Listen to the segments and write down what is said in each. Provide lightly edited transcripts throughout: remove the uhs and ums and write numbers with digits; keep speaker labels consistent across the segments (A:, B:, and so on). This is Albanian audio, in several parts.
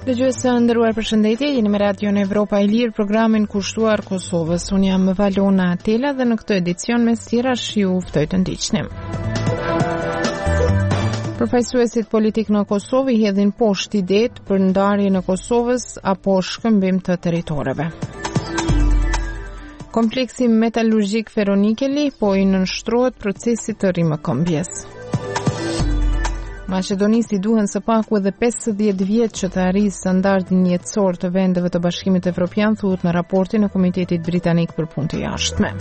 A: Dëgjues të nderuar, përshëndetje, jeni me Radio në Evropa e Lirë, programin kushtuar Kosovës. Unë jam Valona Atela dhe në këtë edicion mes tjerash ju ftoj të ndiqni. Përfaqësuesit politik në Kosovë hedhin poshtë idetë për ndarje në Kosovës apo shkëmbim të territoreve. Kompleksi metalurgjik Feronikeli po i nënshtrohet procesit të rimëkëmbjes. Maqedonisi duhen së paku edhe 50 vjet që të arrijë standardin jetësor të vendeve të Bashkimit Evropian, thuhet në raportin e Komitetit Britanik për Punë të Jashtme.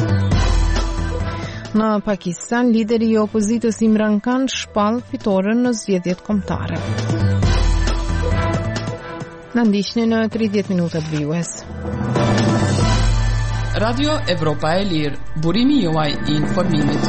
A: Në Pakistan, lideri i opozitës Imran Khan shpall fitoren në zgjedhjet kombëtare. Na ndiqni në 30 minutat vijues.
B: Radio Evropa e Lirë, burimi juaj i informimit.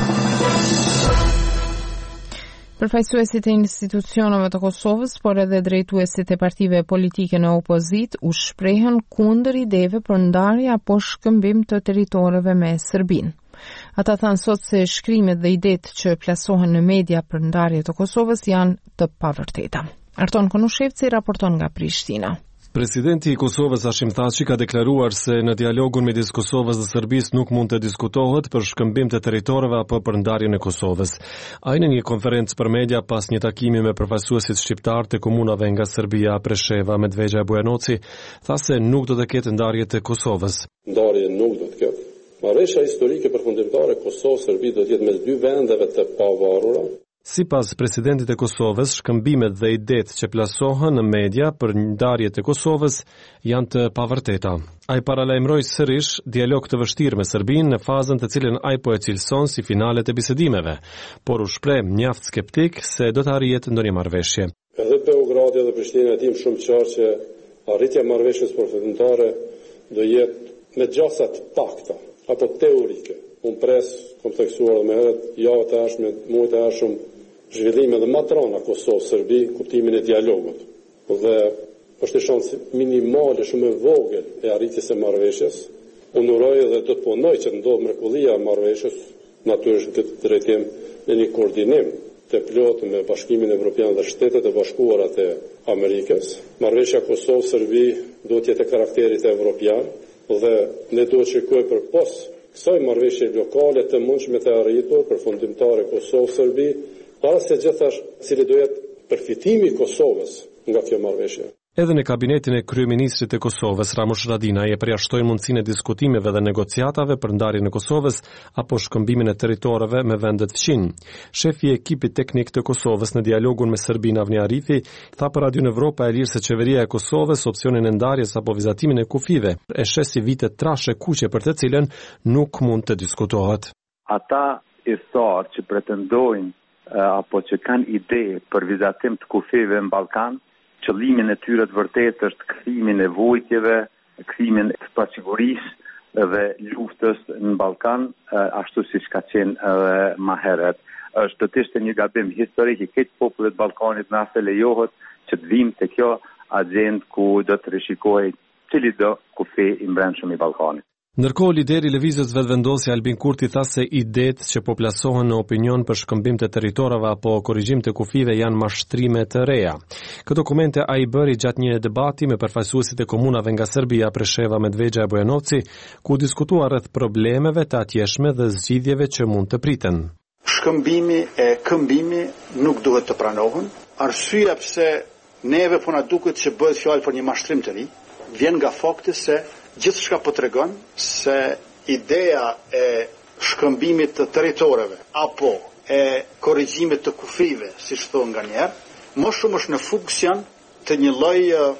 A: Përfaqësuesit e institucioneve të Kosovës, por edhe drejtuesit e partive politike në opozit, u shprehën kundër ideve për ndarje apo shkëmbim të territoreve me Serbinë. Ata thanë sot se shkrimet dhe idetë që plasohen në media për ndarje të Kosovës janë të pavërteta. Arton Konushevci raporton nga Prishtina.
C: Presidenti i Kosovës Hashim Thaçi ka deklaruar se në dialogun midis Kosovës dhe Serbisë nuk mund të diskutohet për shkëmbim të territoreve apo për ndarjen e Kosovës. Ai në një konferencë për media pas një takimi me përfaqësuesit shqiptar të komunave nga Serbia, Presheva, Medvegja e Bujanoci, tha se nuk do të ketë ndarje të Kosovës.
D: Ndarje nuk do të ketë. Marrëveshja historike përfundimtare Kosovë-Serbi do të jetë mes dy vendeve të pavarura.
C: Sipas presidentit e Kosovës, shkëmbimet dhe idetë që plasohen në media për ndarje të Kosovës janë të pavërteta. Ai paralajmëroi sërish dialog të vështirë me Serbinë në fazën të cilën ai po e cilëson si finalet e bisedimeve, por u shpreh mjaft skeptik se do të arrihet ndonjë marrëveshje.
D: Edhe Beogradi dhe Prishtina e dim shumë qartë që arritja e marrëveshjes përfundimtare do jetë me gjasa të pakta apo teorike. Unë pres, kom theksuar më herët, javët e ardhshme, muajt e ardhshëm, zhvillime dhe matrona Kosovë-Serbi, kuptimin e dialogut. Dhe është shans minimale, shumë e vogël e arritjes së marrëveshjes. Unë uroj dhe do të punoj që të ndodhë mrekullia e marrëveshjes, natyrisht në këtë drejtim në një koordinim të plotë me Bashkimin Evropian dhe Shtetet e Bashkuara të Amerikës. Marrëveshja Kosovë-Serbi do të jetë karakterit evropian dhe ne do të shikojmë përpos kësaj marrëveshje lokale të mundshme të arritur përfundimtare Kosovë-Serbi, para se gjithash cili do jetë përfitimi i Kosovës nga kjo marrëveshje.
C: Edhe në kabinetin e kryeministrit të Kosovës, Ramush Haradinaj e përjashtoi mundësinë e diskutimeve dhe negociatave për ndarjen e Kosovës apo shkëmbimin e territoreve me vendet fqinj. Shefi i ekipit teknik të Kosovës në dialogun me Serbinë Avni Arifi tha për Radio Evropa e Lirë se qeveria e Kosovës opsionin e ndarjes apo vizatimin e kufive e shes si vite trashe kuqe për të cilën nuk mund të diskutohet.
E: Ata istar që pretendojnë apo që kanë ide për vizatim të kufive në Ballkan, qëllimin e tyre të vërtet është kthimin e vojtjeve, kthimin e pasigurisë dhe luftës në Ballkan, ashtu siç ka qenë edhe më herët. Është të ishte një gabim historik i këtë popullit Ballkanit nëse lejohet që të vim të kjo agjendë ku do të rishikohej cili do kufi i brendshëm i Ballkanit.
C: Ndërkohë, lideri i lëvizjes vetëvendosje Albin Kurti tha se idetë që po plasohen në opinion për shkëmbim të territoreve apo korrigjim të kufive janë mashtrime të reja. Këto komente ai bëri gjatë një debati me përfaqësuesit e komunave nga Serbia, Presheva, Medvegja e Bujanoci, ku diskutua rreth problemeve të atjeshme dhe zgjidhjeve që mund të priten.
F: Shkëmbimi e këmbimi nuk duhet të pranohen. Arsyeja pse neve po na duket se bëhet fjalë për një mashtrim të ri, vjen nga fakti se gjithçka po tregon se ideja e shkëmbimit të territoreve apo e korrigjimit të kufive, siç thonë nganjëherë, më shumë është në funksion të një lloj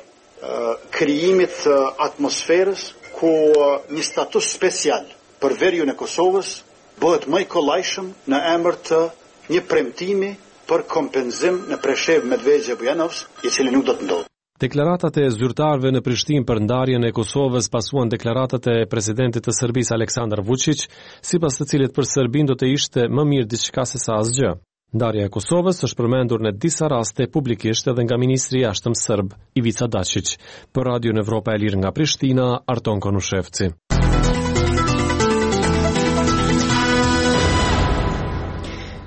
F: krijimit të atmosferës ku një status special për veriun e Kosovës bëhet më i kollajshëm në emër të një premtimi për kompenzim në Preshevë, Medvegja e Bujanovsk, i cili nuk do të ndodhë.
C: Deklaratat e zyrtarëve në Prishtinë për ndarjen e Kosovës pasuan deklaratat e presidentit të Serbisë Aleksandar Vučić, sipas të cilit për Serbinë do të ishte më mirë diçka se sa asgjë. Ndarja e Kosovës është përmendur në disa raste publikisht edhe nga ministri i jashtëm serb Ivica Dačić. Për Radio Evropa e Lirë nga Prishtina, Arton Konushevci.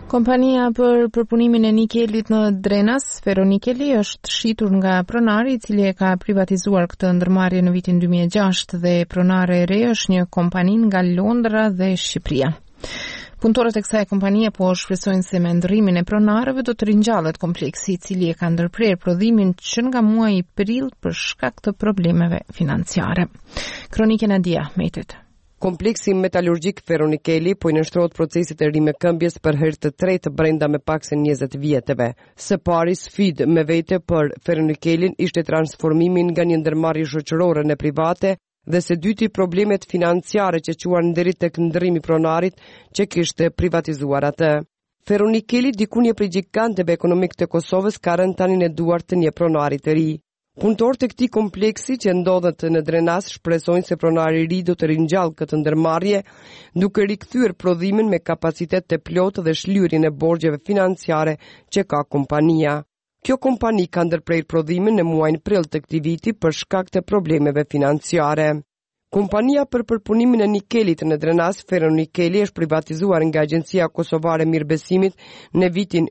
A: Kompania për përpunimin e nikelit në Drenas, Ferronikeli, është shitur nga pronari I cili e ka privatizuar këtë ndërmarrje në vitin 2006 dhe pronare e re është një kompani nga Londra dhe Shqipëria. Punëtorët e kësaj kompanie po shpresojnë se me ndërrimin e pronarëve do të ringjallet kompleksi I cili e ka ndërprer prodhimin që nga muaji prill për shkak të problemeve financiare. Kronike Nadia Metet.
G: Kompleksi metalurgjik Ferronikeli po I nështrohet procesit e rimekëmbjes për herë të tretë brenda me pak se 20 vjeteve. Së pari sfidë me vete për Ferronikelin ishte transformimin nga një ndërmarrje shoqërore në private dhe së dyti problemet financiare që quan deri tek ndërrimi pronarit që kishte privatizuar atë. Ferronikeli diku një prej gjiganteve ekonomik të Kosovës ka rënë tani në duart të një pronari të ri. Punëtorët e këtij kompleksi që ndodhet në Drenas shpresojnë se pronari I ri do të ringjallë këtë ndërmarrje duke rikthyer prodhimin me kapacitet të plotë dhe shlyerjen e borxheve financiare që ka kompania. Kjo kompani ka ndërprer prodhimin në muajin prill të këtij viti për shkak të problemeve financiare. Kompania për përpunimin e nikelit në Drenas, Ferronikeli, është privatizuar nga Agjencia Kosovare e Mirëbesimit në vitin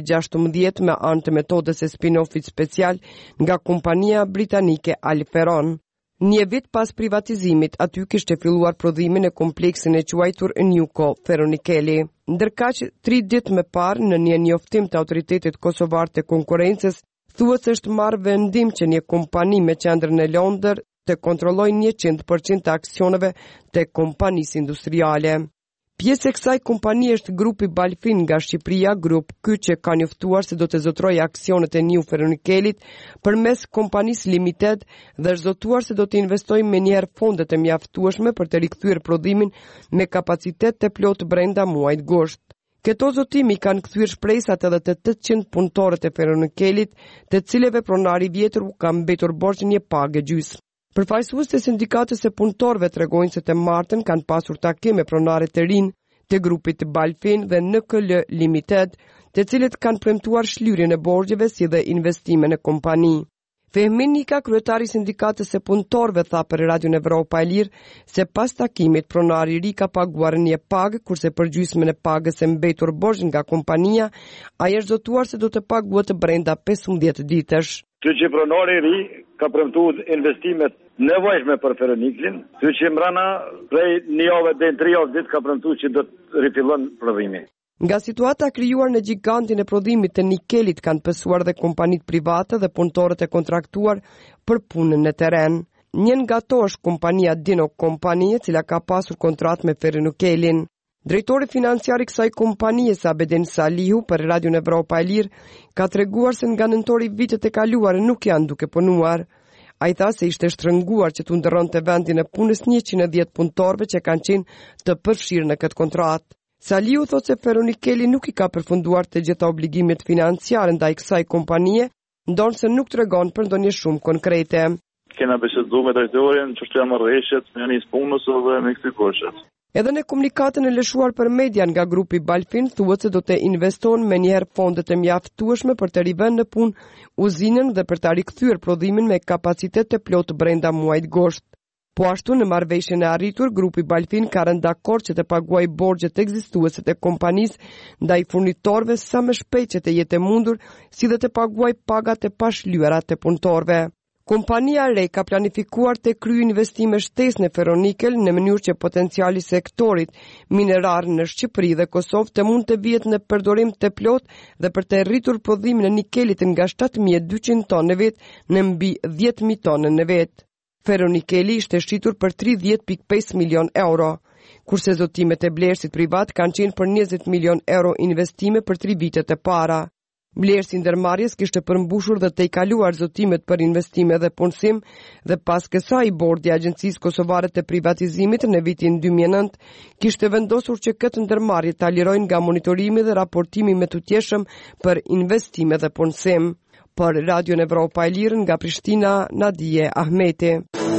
G: 2016 me anë të metodës e spin-offit special nga kompania britanike Alferon. Një vit pas privatizimit, aty kishte filluar prodhimin e kompleksin e quajtur Newco Ferronikeli. Ndërkaq, 3 ditë më parë, në një njoftim të Autoritetit Kosovar të Konkurrencës, thuhet se është marrë vendim që një kompani me qendër në Londër të kontrollojnë 100% të aksioneve të kompanisë industriale. Pjesë e kësaj kompanie është grupi Balfin nga Shqipëria, grup ky që ka njoftuar se do të zotrojë aksionet e New Ferronikelit përmes kompanisë Limited dhe është zotuar se do të investojë me njëherë fondet e mjaftueshme për të rikthyer prodhimin me kapacitet të plotë brenda muajit gusht. Këto zotimi kanë kthyer shpresat edhe të 800 punëtorët e Ferronikelit, të cilëve pronari I vjetër u ka mbetur borxh një pagë gjysmë. Përfaqësues të sindikatës së punëtorëve tregojnë se të martën kanë pasur takime me pronarë të rinj të grupit Balfin dhe NKL Limited, të cilët kanë premtuar shlyerjen e borxheve si dhe investime në kompani. Fehmin Nika, kryetari I sindikatës së punëtorëve, tha për Radion Evropa e Lirë se pas takimit pronari I ri ka paguar një pagë, kurse për gjysmën e pagës e mbetur borxh nga kompania, ai është zotuar se do të paguhet brenda 15 ditësh.
H: Ty që pronari I ri ka premtuar investimet nevojshme për Ferronikelin, ty që mbrana prej një javë deri në 3 javë ditë ka premtuar që do të rifillon prodhimi.
G: Nga situata krijuar në gigantin e prodhimit të nikelit kanë pësuar dhe kompanitë private dhe punëtorët e kontraktuar për punën në terren. Një nga to është kompania Dino Company, e cila ka pasur kontratë me Ferronikelin. Drejtori financiar I kësaj kompanie, Sabedin Salihu, për Radion Evropa e Lirë, ka treguar se nga nëntori vitet e kaluar nuk janë duke punuar. Ai tha se ishte shtrënguar që t'u ndërronte vendin e punës 110 punëtorëve që kanë qenë të përfshirë në këtë kontratë. Salihu thotë se Ferronikeli nuk I ka përfunduar të gjitha obligimet financiare ndaj kësaj kompanie, ndonse nuk tregon për ndonjë shumë konkrete.
I: Kena biseduar me drejtorin, çështja e marrëveshjes, me nis punës dhe me këto kushte.
G: Edhe në komunikatën e lëshuar për media nga grupi Balfin thuhet se do të investon me njëherë fondet e mjaftueshme për të rivënë në punë uzinën dhe për të rikthyer prodhimin me kapacitet të plotë brenda muajit gusht. Po ashtu në marrëveshjen e arritur, grupi Balfin ka rënë dakord që të paguajë borxhet ekzistuese të kompanisë ndaj furnitorëve sa më shpejt që të jetë mundur, si dhe të paguajë pagat e pashlyera të punëtorëve. Kompania re ka planifikuar të kryejë investime shtesë në Ferronikel në mënyrë që potenciali I sektorit minerar në Shqipëri dhe Kosovë të mund të vihet në përdorim të plotë dhe për të rritur prodhimin e nikelit nga 7.200 tonë në vit në mbi 10.000 tonë në vit. Ferronikeli ishte shqitur për 30.5 milion euro, kurse zotimet e blerësit privat kanë qenë për 20 milion euro investime për 3 vitet e para. Vlerësi ndërmarrjes kishte përmbushur dhe të I kaluar zotimet për investime dhe punësim dhe pas kësaj bordi I Agjencisë Kosovare të Privatizimit në vitin 2009 kishte vendosur që këtë ndërmarrje ta lirojnë nga monitorimi dhe raportimi me tutjeshëm për investime dhe punësim. Për Radion Evropa e Lirë nga Prishtina, Nadije Ahmeti.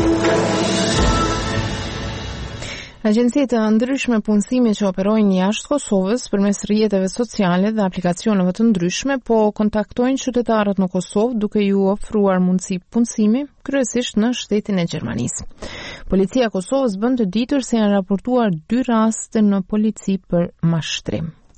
A: Agjencitë të ndryshme punësimi që operojnë jashtë Kosovës përmes rrjeteve sociale dhe aplikacioneve të ndryshme po kontaktojnë qytetarët në Kosovë duke ju ofruar mundësi punësimi, kryesisht në shtetin e Gjermanisë. Policia e Kosovës bën të ditur se janë raportuar 2 raste në polici për mashtrim.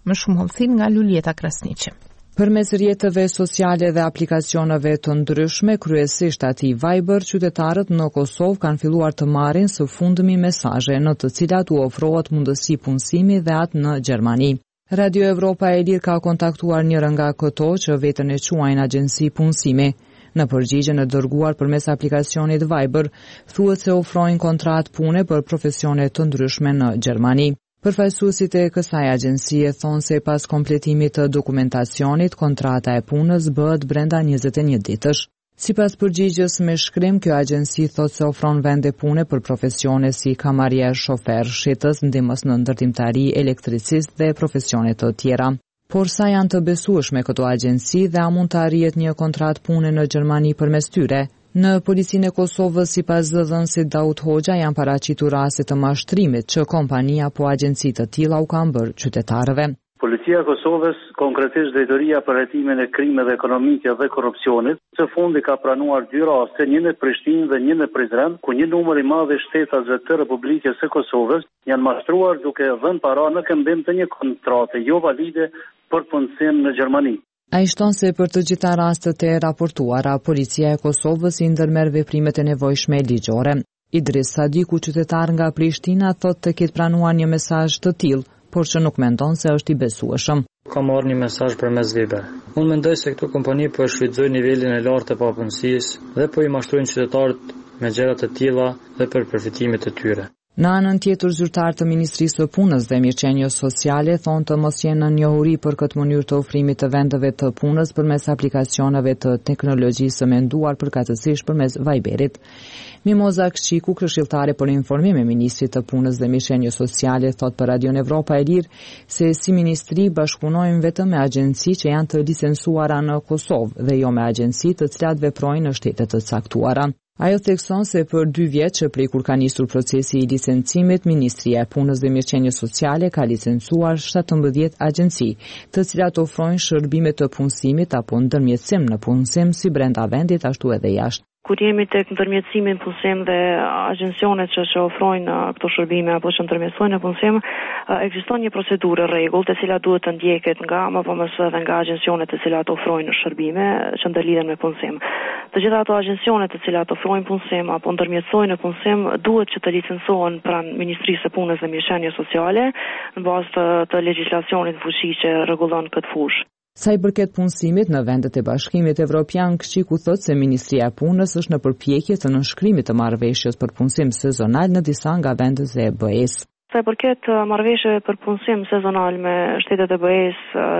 A: Më shumë hollësin nga Lulieta Krasniqi.
J: Përmes rrjeteve sociale dhe aplikacioneve të ndryshme, kryesisht ati Viber, qytetarët në Kosovë kanë filluar të marrin së fundmi mesazhe në të cilat u ofrohet mundësi punësimi dhe atë në Gjermani. Radio Evropa e Lirë ka kontaktuar njërën nga këto që veten e quajnë agjenci punësimi. Në përgjigjen e dërguar përmes aplikacionit Viber, thuhet se ofrojnë kontratë pune për profesione të ndryshme në Gjermani. Përfaqësuesit e kësaj agjencie thonë se pas kompletimit të dokumentacionit, kontrata e punës bëhet brenda 21 ditësh. Sipas përgjigjes me shkrim, kjo agjenci thotë se ofron vende pune për profesione si kamarier, shofer, shitës, ndihmës në ndërtimtari, elektricist dhe profesione të tjera. Por sa janë të besueshme këto agjenci dhe a mund të arrihet një kontratë pune në Gjermani përmes tyre? Në policinë e Kosovës, sipas zëdhënësit Daud Hoxha, janë paraqitur raste të mashtrimit që kompania apo agjenci të tilla u kanë bërë qytetarëve.
K: Policia e Kosovës, konkretisht Drejtoria për Hetimin e Krimeve Ekonomike dhe Korrupsionit, së fundi ka pranuar 2 raste, një në Prishtinë dhe një në Prizren, ku një numër i madh i shtetësve të Republikës së Kosovës janë mashtruar duke dhënë para në këmbim të një kontrate jo valide për punësim në Gjermani.
J: Ai shton se për të gjitha rastet e raportuara, policia e Kosovës i ndërmerr veprimet e nevojshme ligjore. Idris Sadiku, qytetar nga Prishtina, thotë të ketë pranuar një mesazh të tillë, por që nuk mendon se është i besueshëm.
L: Kam marrë një mesazh përmes Viber. Unë mendoj se këto kompani po e shfrytëzojnë nivelin e lartë të papunësisë dhe po i mashtrojnë qytetarët me gjëra të tilla dhe për përfitimet e tyre.
J: Në anën tjetër, zyrtar të Ministrisë së Punës dhe Mirëqenies Sociale thonë të mos jenë në njohuri për këtë mënyrë të ofrimit të vendeve të punës përmes aplikacioneve të teknologjisë së menduar përkatësisht përmes Viberit. Mimoza Këshiku, këshilltare për informim e Ministrit të Punës dhe Mirëqenies Sociale, thotë për Radio Evropa e Lirë se si ministri bashkëpunojnë vetëm me agjenci që janë të licencuara në Kosovë dhe jo me agjenci të cilat veprojnë në shtete të caktuara. Ajo thekson se për 2 vjet që prej kur ka nisur procesi i licencimit, Ministria e Punës dhe Mirëqenies Sociale ka licencuar 17 agjenci, të cilat ofrojnë shërbime të punësimit apo ndërmjetësim në punësim si brenda vendit ashtu edhe jashtë.
M: Kur jemi tek ndërmjetësimi në punësim dhe agjencionet që ofrojnë këto shërbime apo që ndërmjetësojnë në punësim, ekziston një procedurë rregull të cilat duhet të ndjeket nga apo më së edhe nga agjencionet të cilat ofrojnë shërbime që ndërlidhen me punësim. Të gjitha ato agjencionet të cilat ofrojnë punësim apo ndërmjetësojnë në punësim duhet që të licencohen pranë Ministrisë së Punës dhe Mirëqenies Sociale në bazë të legjislacionit fuqi që rregullon këtë fushë.
J: Sa i përket punësimit në vendet e Bashkimit Evropian, Këshiku thotë se Ministria e Punës është në përpjekje të nënshkrimit të marrëveshjes për punësim sezonal në disa nga vendet e BE-s.
M: Sa i përket marrëveshjeve për punësim sezonal me shtetet e BE-s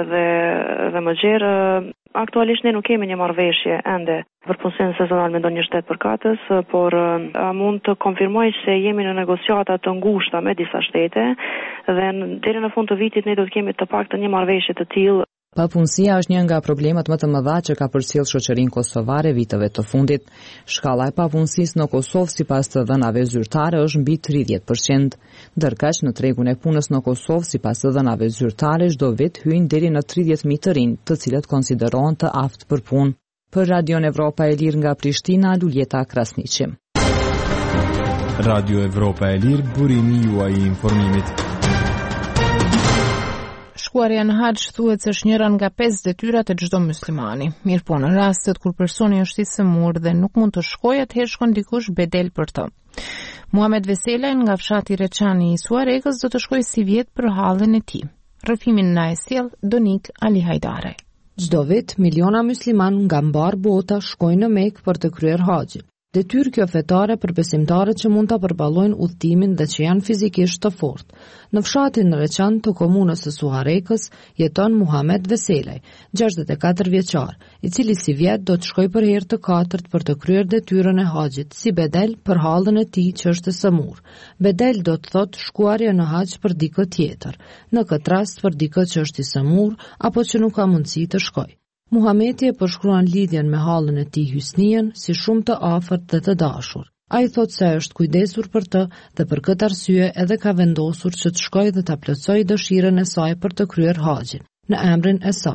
M: dhe më gjerë, aktualisht ne nuk kemi një marrëveshje ende për punësim sezonal me ndonjë shtet përkatës, por mund të konfirmoj se jemi në negociata të ngushta me disa shtete dhe deri në fund të vitit ne do të kemi të paktën një marrëveshje të tillë.
J: Papunësia është një nga problemet më të mëdha që ka përcjellë shoqërinë kosovare viteve të fundit. Shkalla e papunësisë në Kosovë sipas të dhënave zyrtare është mbi 30%. Ndërkaq në tregun e punës në Kosovë sipas të dhënave zyrtare çdo vit hyjnë deri në 30.000 të rinj, të cilët konsiderohen të aftë për punë. Për Radio Evropa e Lirë nga Prishtina, Lulieta Krasniqi.
N: Radio Evropa e Lirë, burimi juaj i informimit.
A: Shkuarja në haxh thuhet se është njëra nga 5 detyrat e çdo muslimani. Mirëpo në rastet kur personi është i sëmur dhe nuk mund të shkojë, atëherë shkon dikush bedel për të. Muhamet Veselaj nga fshati Reçani i Suarekës do të shkojë si vjet për hallën e tij. Rrëfimin na e sjell Donik Ali Hajdare.
O: Çdo vit miliona musliman nga mbar bota shkojnë në Mekë për të kryer haxhin. Detyrë kjo fetare për besimtarët që mund ta përballojnë udhëtimin dhe që janë fizikisht të fortë. Në fshatin Reçan të komunës së Suarekës jeton Muhamet Veselaj, 64 vjeçar, i cili si vjet do të shkojë për herë të katërt për të kryer detyrën e haxhit si bedel për hallën e tij që është sëmur. Bedel do të thotë shkuarje në haxh për dikë tjetër, në këtë rast për dikë që është i sëmur apo që nuk ka mundësi të shkojë. Muhameti e përshkruan lidhjen me hallën e tij Hysnien si shumë të afërt dhe të dashur. Ai thotë se është kujdesur për të dhe për këtë arsye edhe ka vendosur që të shkojë dhe ta plotësojë dëshirën e saj për të kryer haxhin në emrin e saj.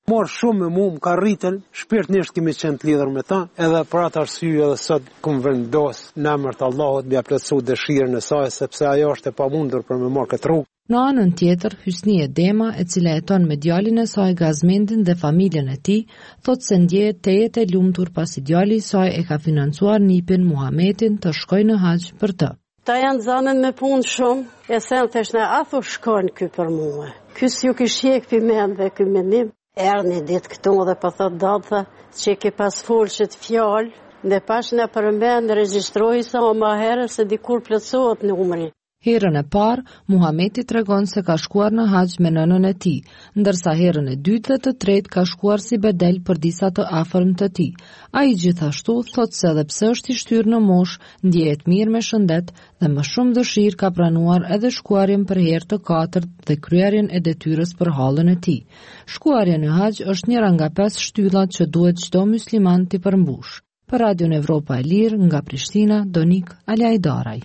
P: Morë shumë me më ka rritën, shpirtërisht kemi qenë të lidhur me ta, edhe për atë arsye edhe sot kum vendos në emër të Allahut mbi plotësu dëshirën e saj, sepse ajo është e pamundur për me marrë këtë rrugë.
O: Në anën tjetër, Hysnie Dema, e cila jeton me djalin e saj Gazmendin dhe familjen e tij, thotë se ndjehet tejet e lumtur pasi djali i saj e ka financuar nipin Muhamedin të shkojë në haxh për të.
Q: Ta janë zanën me punë shumë, e sen thesh në afu shkojnë ky për mua. Ky s'ju kish hjek pi mendve ky mendim. Erë një ditë këtu dhe për thot dadha që ke pas folë që të fjallë, dhe pash në përmend regjistroj sa o ma herë se dikur plëtsohet numri.
O: Herën e parë, Muhameti tregon se ka shkuar në haxh me nënën e tij, ndërsa herën e dytë dhe të tretë ka shkuar si bedel për disa të afërm të tij. Ai gjithashtu thotë se edhe pse është i shtyrë në moshë, ndjehet mirë me shëndet dhe më shumë dëshirë ka pranuar edhe shkuarjen për herë të katërt dhe kryerjen e detyrës për hallën e tij. Shkuarja në haxh është njëra nga 5 shtyllat që duhet çdo musliman t'i përmbush. Për Radion Evropa e Lirë, nga Prishtina, Donik Alajdaraj.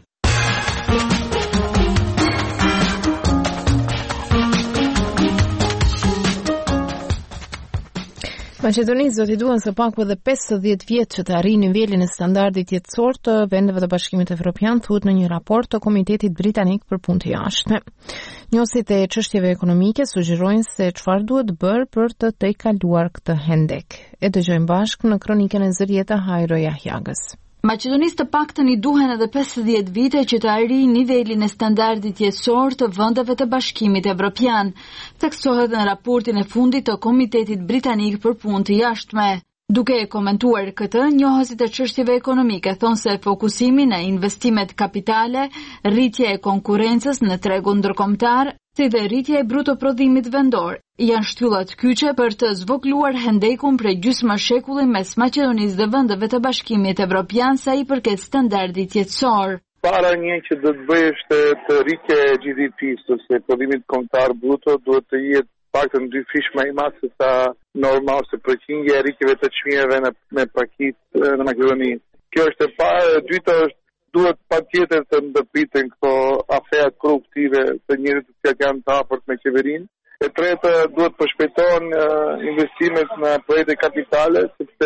A: Maqedonisë do t'i duhen së paku edhe 50 vjet që të arrijë nivelin e standardit jetësor të vendeve të Bashkimit Evropian, thuhet në një raport të Komitetit Britanik për punë të jashtme. Njohësit e çështjeve ekonomike sugjerojnë se çfarë duhet bërë për të tejkaluar këtë hendek. E dëgjojmë bashkë në kronikën e Zërieta Hajro Jahjagës.
R: Maqedonisë të paktën i duhen edhe 50 vite që të arrijë nivelin e standardit jetësor të vendeve të Bashkimit Evropian, theksohet në raportin e fundit të Komitetit Britanik për punë të jashtme. Duke e komentuar këtë, njohësit e çështjeve ekonomike thonë se fokusimi në investimet kapitale, rritja e konkurrencës në tregun ndërkombëtar, si dhe rritja e bruto prodhimit vendor, janë shtyllat kyçe për të zvogëluar hendekun prej gjysmë shekulli mes Maqedonisë dhe vendeve të Bashkimit Evropian sa i përket standardit jetësor.
I: Para një që do të bëj është të rritja e GDP-s, ose prodhimit kombëtar bruto, duhet të jetë paktën 2 fish më i madh se sa normal, se përqindja e rritjeve të çmimeve me pakit në Maqedoni. Kjo është e parë. E dyta është duhet patjetër të ndërpriten këto aferat korruptive të njerëzve që janë të afërt me qeverinë. E treta duhet përshpejtohen investimet në projekte kapitale, sepse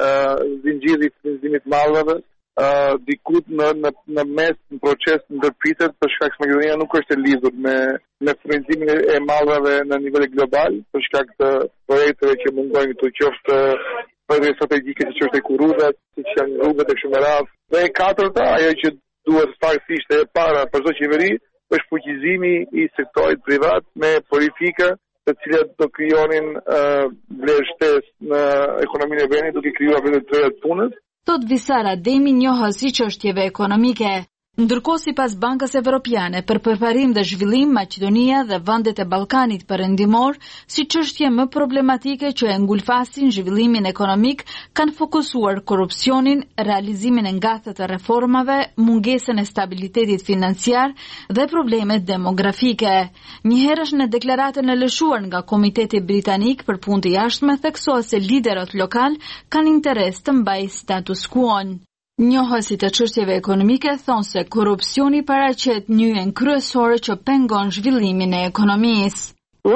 I: zinxhiri i furnizimit mallrave dikut në mes në proces ndërpritet për shkak se Maqedonia nuk është e lidhur me furnizimin e mallrave në nivel global për shkak të projekteve që mungojnë këtu, qoftë projekte strategjike siç është e Kurrudhat, siç janë rrugët e kështu me radhë. Dhe e katërta, ajo që duhet faktësisht e para për çdo qeveri është fuqizimi i sektorit privat me politika të cilat do krijonin vlerështesë në ekonominë e vendit, duke krijuar vende të reja të punës.
R: Thot Visara Demi, njohës i çështjeve ekonomike. Ndërkohë sipas Bankës Evropiane për përparim dhe zhvillim, Maqedonia dhe vendet e Ballkanit Perëndimor, si çështje më problematike që e ngulfasin zhvillimin ekonomik, kanë fokusuar korrupsionin, realizimin e ngathet të reformave, mungesën e stabilitetit financiar dhe problemet demografike. Njëherësh në deklaratën e lëshuar nga Komiteti Britanik për punë të jashtme, theksohet se liderët lokal kanë interes të mbajë status quo-n. Njohësit e çështjeve ekonomike thonë se korrupsioni paraqet nyjen kryesore që pengon zhvillimin e ekonomisë.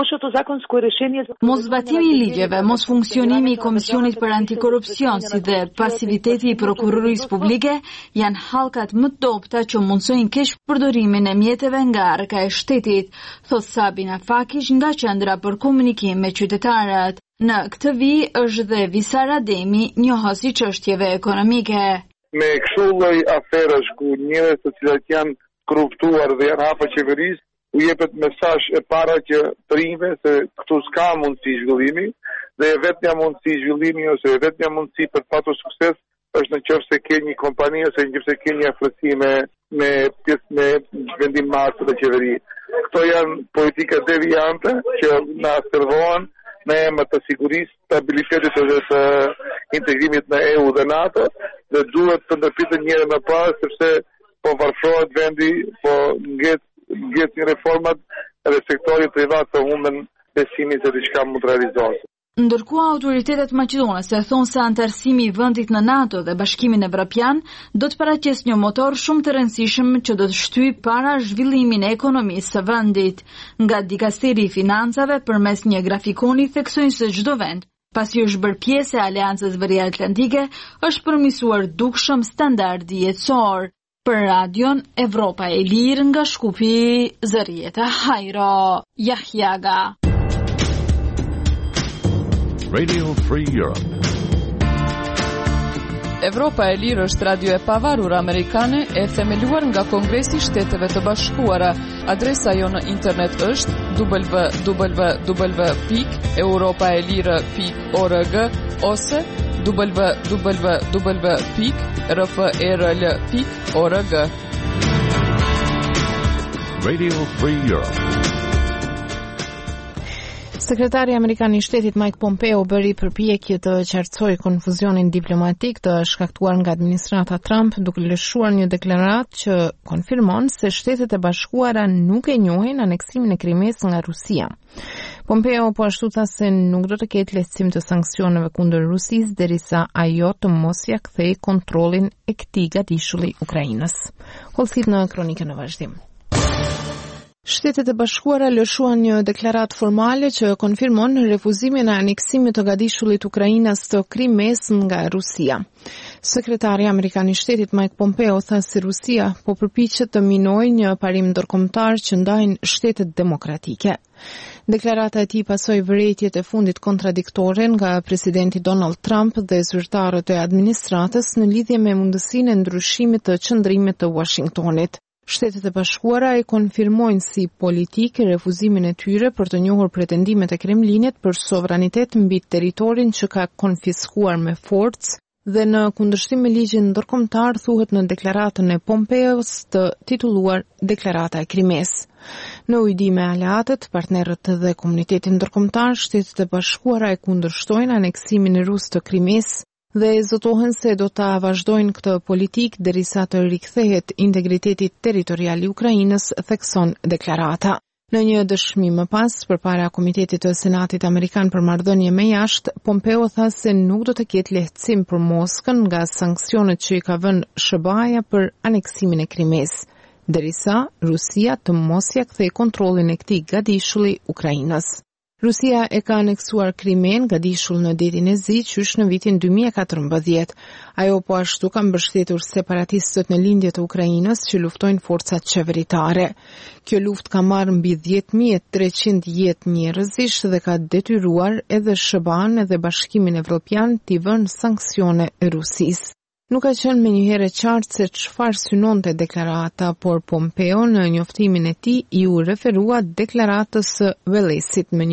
R: Moszbatimi i ligjeve, mos funksionimi i Komisionit për Antikorrupsion si dhe pasiviteti i prokurorisë publike janë hallkat më të dobta që mundsojnë keq përdorimin e mjeteve nga arka e shtetit, thot Sabina Fakish nga Qendra për Komunikim me Qytetarët. Në këtë vijë është dhe Visara Demi, njohës i çështjeve ekonomike.
I: Me kështu lloj aferash ku njerëz të cilat janë korruptuar dhe janë hapa qeverisë, u jepet mesazh e para që të rinjve se këtu s'ka mundësi zhvillimi dhe vetmja mundësi zhvillimi ose vetmja mundësi për të patur sukses është nëse ke një kompani ose nëse ke një afërsi me pjesë me vendim masë të qeveri. Këto janë politika devijante që na servohen në emër të sigurisë, stabilitetit dhe të integrimit në EU dhe NATO, dhe duhet të ndërpriten një herë më parë sepse po varfrohet vendi, po ngjesin reformat edhe sektori privat të humbën besimin se diçka mund të realizohet.
R: Ndërkohë autoritetet maqedonase thonë se anëtarësimi i vendit në NATO dhe Bashkimin Evropian do të paraqesë një motor shumë të rëndësishëm që do të shtyjë para zhvillimin e ekonomisë së vendit. Nga Dikasteri i Financave përmes një grafikoni theksojnë se çdo vend, pasi është bërë pjesë e Aleancës Veriatlantike, është përmirësuar dukshëm standardi jetësor. Për Radion Evropa e Lirë nga Shkupi, Zërieta Hajro, Jahjaga.
S: Radio Free Europe.
B: Evropa e Lirë është radio e pavarur amerikane e themeluar nga Kongresi i Shteteve të Bashkuara. Adresa jo në internet është www.europaelire.org ose www.rfrl.org.
S: Radio Free Europe.
A: Sekretari Amerikan i Shtetit Mike Pompeo bëri përpjekje të qartësojë konfuzionin diplomatik të shkaktuar nga administrata Trump, duke lëshuar një deklaratë që konfirmon se Shtetet e Bashkuara nuk e njohin aneksimin e Krimes nga Rusia. Pompeo po ashtu tha se nuk do të ketë lehtësim të sanksioneve kundër Rusisë derisa ajo të mos ia kthejë kontrollin e këtij gatishulli Ukrainës. Hollësit në kronikën e vazhdim. Shtetet e Bashkuara lëshuan një deklaratë formale që konfirmon refuzimin e aneksimit të gatishullit Ukrainës të Krimes nga Rusia. Sekretari Amerikan i Shtetit Mike Pompeo tha se Rusia po përpiqet të minojë një parim ndërkombëtar që ndajnë shtetet demokratike. Deklarata e tij pasoi vërejtjet e fundit kontradiktore nga presidenti Donald Trump dhe zyrtarët e administratës në lidhje me mundësinë e ndryshimit të qëndrimit të Washingtonit. Shtetet e Bashkuara e konfirmojnë si politik refuzimin e tyre për të njohur pretendimet e Kremlinit për sovranitet mbi territorin që ka konfiskuar me forcë dhe në kundërshtim me ligjin ndërkombëtar thuhet në deklaratën e Pompeos të titulluar Deklarata e Krimes. Në ujdi me aleatët, partnerët dhe komunitetin ndërkombëtar, Shtetet e Bashkuara e kundërshtojnë aneksimin rus të Krimes dhe zotohen se do ta vazhdojnë këtë politikë derisa të rikthehet integriteti territorial i Ukrainës, thekson deklarata. Në një dëshmi më pas, përpara Komitetit të Senatit Amerikan për marrëdhënie me jashtë, Pompeo tha se nuk do të ketë lehtësim për Moskën nga sanksionet që i ka vënë SBA-ja për aneksimin e Krimes, derisa Rusia të mos ia kthejë kontrollin e këtij gatishulli Ukrainës. Rusia e ka aneksuar Krimen, gatishul në detin e Zi, qysh në vitin 2014. Ajo po ashtu ka mbështetur separatistët në lindje të Ukrainës që luftojnë forcat qeveritare. Kjo luftë ka marrë mbi 10.300 jetë njerëzish dhe ka detyruar edhe SBA-n edhe Bashkimin Evropian t'i vënë sanksione Rusisë. Nuk ka qenë me njëherë qartë se çfarë synonte deklarata, por Pompeo në njoftimin e tij u referua deklaratës së Vellesit më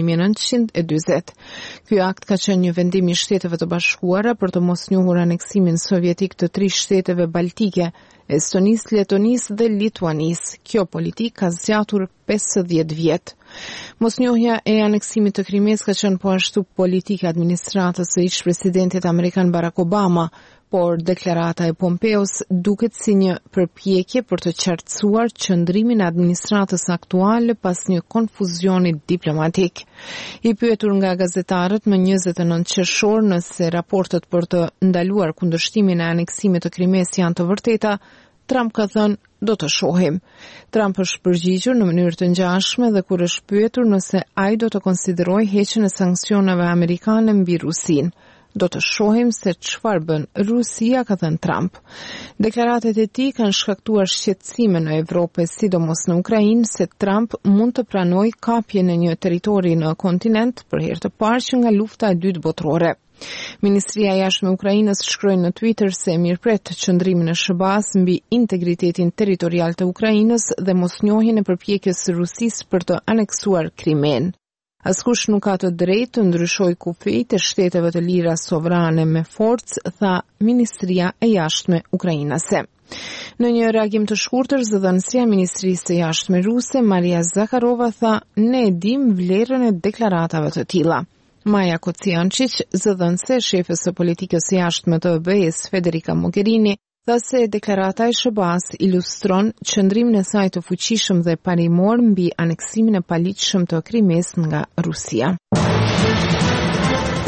A: 1940. Ky akt ka qenë një vendim i Shteteve të Bashkuara për të mos njohur aneksimin sovjetik të 3 shteteve baltike, Estonisë, Letonisë dhe Lituanisë. Kjo politikë ka zgjatur 50 vjet. Mosnjohja e aneksimit të Krimes ka qenë po ashtu politikë administratës së ish-presidentit amerikan Barack Obama, por deklarata e Pompeos duket si një përpjekje për të qartësuar qëndrimin e administratës aktuale pas një konfuzioni diplomatik. I pyetur nga gazetarët më 29 qershor nëse raportet për të ndaluar kundërshtimin e aneksimit të Krimes janë të vërteta, Trump ka thënë, do të shohim. Trump është përgjigjur në mënyrë të ngjashme dhe kur është pyetur nëse ai do të konsiderojë heqjen e sanksioneve amerikane mbi Rusinë. Do të shohim se çfarë bën Rusia, ka thënë Trump. Deklaratat e tij kanë shkaktuar shqetësime në Evropë, sidomos në Ukrainë, se Trump mund të pranojë kapjen e një territori në kontinent për herë të parë që nga lufta e dytë botërore. Ministria e Jashtme e Ukrainës shkroi në Twitter se mirëpret qëndrimin e SBA-s mbi integritetin territorial të Ukrainës dhe mosnjohjen e përpjekjes së Rusisë për të aneksuar Krimen. Askush nuk ka të drejtë të ndryshojë kufijtë e shteteve të lira sovrane me forcë, tha Ministria e Jashtme ukrainase. Në një reagim të shkurtër, zëdhënësia e Ministrisë së Jashtme ruse, Maria Zakharova, tha, ne e dim vlerën e deklaratave të tilla. Maja Kociančić, zëdhënëse shefës së politikës së jashtme të BE-s Federica Mogherini, tha se deklarata e SBA-s ilustron qëndrimin e saj të fuqishëm dhe parimor mbi aneksimin e paligjshëm të Krimes nga Rusia.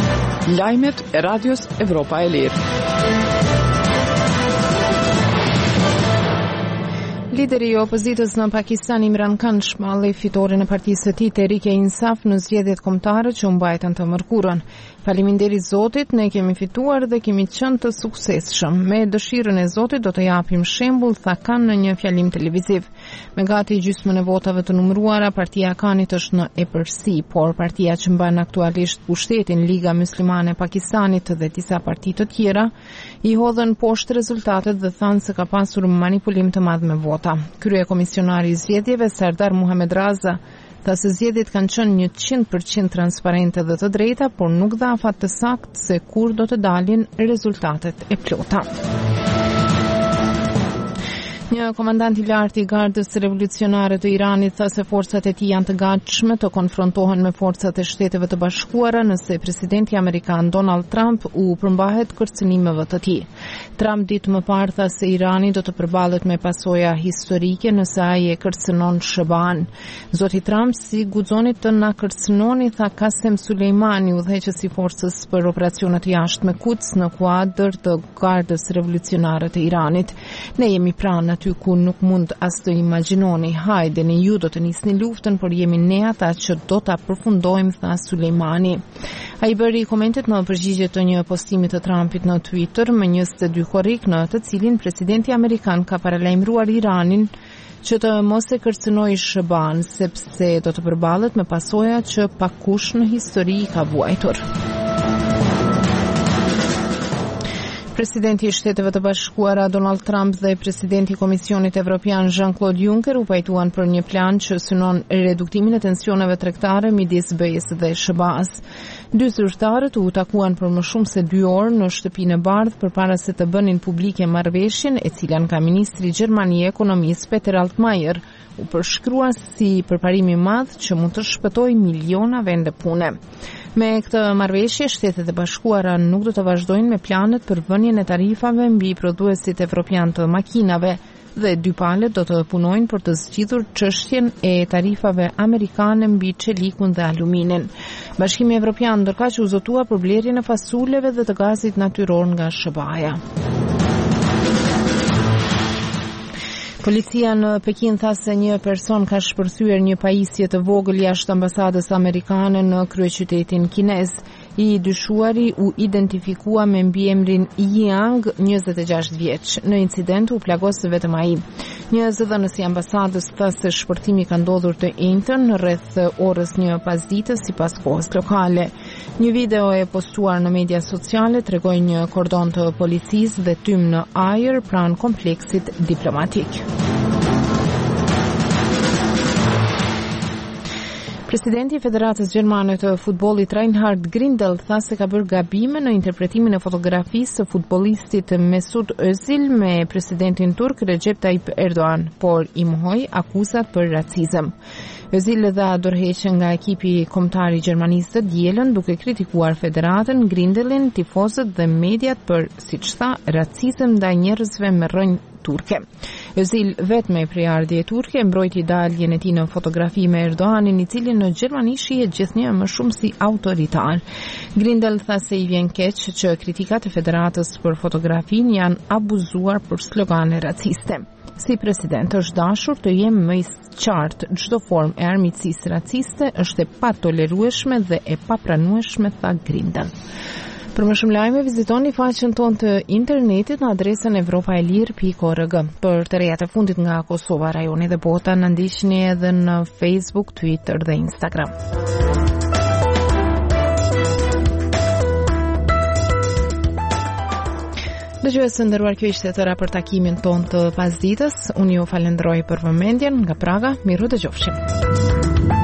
B: Lajmet e Radios Evropa e Lirë.
A: Lideri I opozitës në Pakistan Imran Khan shmalli fitoren e partisë së tij Tehrik e Insaf në zgjedhjet kombëtare që u mbajtën të mërkurën. Faleminderit Zotit, ne kemi fituar dhe kemi qenë të suksesshëm. Me dëshirën e Zotit do të japim shembull, tha Khan në një fjalim televiziv. Me gati gjysmën e votave të numëruara, partia e Khanit është në epërsi, por partia që mban aktualisht pushtetin, Liga Muslimane e Pakistanit dhe disa parti të tjera, I hodhën poshtë rezultatet dhe thanë se ka pasur manipulim të madh me vota. Kryekomisionari I zgjedhjeve Sardar Muhammad Raza tha se zgjedhjet kanë qenë 100% transparente dhe të drejta, por nuk dha afat të saktë se kur do të dalin rezultatet e plota. Një komandant I lartë I Gardës Revolucionare të Iranit tha se forcat e tij janë të gatshme të konfrontohen me forcat e Shteteve të Bashkuara nëse presidenti amerikan Donald Trump u përmbahet kërcënimeve të tij. Trump ditë më parë tha se Irani do të përballet me pasoja historike nëse ai e kërcënon Shëban. Zoti Trump si guxoni të na kërcënoni, tha Qasem Sulejmani, udhëheqës I forcës për operacionet jashtme Quds në kuadër të Gardës Revolucionare të Iranit. Ne jemi pranë aty ku nuk mund as të imagjinoni. Hajdeni, ju do të nisni luftën, por jemi ne ata që do ta përfundojmë, tha Sulejmani. Ai bëri komentet në përgjigje të një postimi të Trumpit në Twitter më 22 korrik, në të cilin presidenti amerikan ka paralajmëruar Iranin që të mos e kërcënojë Shëban, sepse do të përballet me pasoja që pakush në histori I ka vuajtur. Presidenti I Shteteve të Bashkuara Donald Trump dhe presidenti I Komisionit Evropian Jean-Claude Juncker u pajtuan për një plan që synon reduktimin e tensioneve tregtare midis BE-s dhe SBA-s. Dy zyrtarët u takuan për më shumë se 2 orë në shtëpinë e bardhë përpara se të bënin publike marrëveshjen e cila nga ministri I Gjermanisë Ekonomisë Peter Altmaier u përshkrua si përparim I madh që mund të shpëtojë miliona vende pune. Me këtë marrëveshje, Shtetet e Bashkuara nuk do të vazhdojnë me planet për vënien e tarifave mbi prodhuesit evropian të makinave dhe dy palët do të punojnë për të zgjidhur çështjen e tarifave amerikane mbi çelikun dhe aluminin. Bashkimi Evropian ndërkaq u zotua për blerjen e fasuleve dhe të gazit natyror nga SBA-ja. Policia në Pekin tha se një person ka shpërthyer një pajisje të vogël jashtë ambasadës amerikane në kryeqytetin kinez. I dyshuari u identifikua me mbiemrin Yang, 26 vjeç. Në incident u plagos vetëm ai. Një zëdhënës I ambasadës tha se shpërthimi ka ndodhur të njëjtën rreth orës 1 pasdites sipas kohës lokale. Një video e postuar në media sociale tregoi një kordon të policisë dhe tym në ajër pranë kompleksit diplomatik. Presidenti I Federatës Gjermane të futbollit Reinhard Grindel tha se ka bërë gabime në interpretimin e fotografisë së futbollistit Mesut Özil me presidentin turk Recep Tayyip Erdogan, por I mohoi akuzat për racizëm. Özil dha dorëheqje nga ekipi kombëtar I Gjermanisë të dielën duke kritikuar federatën, Grindelin, tifozët dhe mediat për, siç tha, racizëm ndaj njerëzve me rrënjë turke. Özil vetëm prej ardhje turke mbrojti daljen e tij në fotografi me Erdoganin, I cili në Gjermani shihet gjithnjë më shumë si autoritar. Grindel tha se I vjen keq që kritikat e federatës për fotografinë janë abuzuar për slogane raciste. Si president është dashur të jem më I qartë, çdo formë e armiqësisë raciste është e patolerueshme dhe e papranueshme, tha Grindel. Për më shumë lajme, vizitoni faqen tonë të internetit në adresën evropaelir.org. Për të rejat e fundit nga Kosova, rajoni dhe bota, në ndiqni edhe në Facebook, Twitter dhe Instagram. Dëgjues të nderuar, kjo ishte tëra për takimin tonë të pasditës. Unë ju falenderoj për vëmendjen nga Praga. Miru dëgjofshim.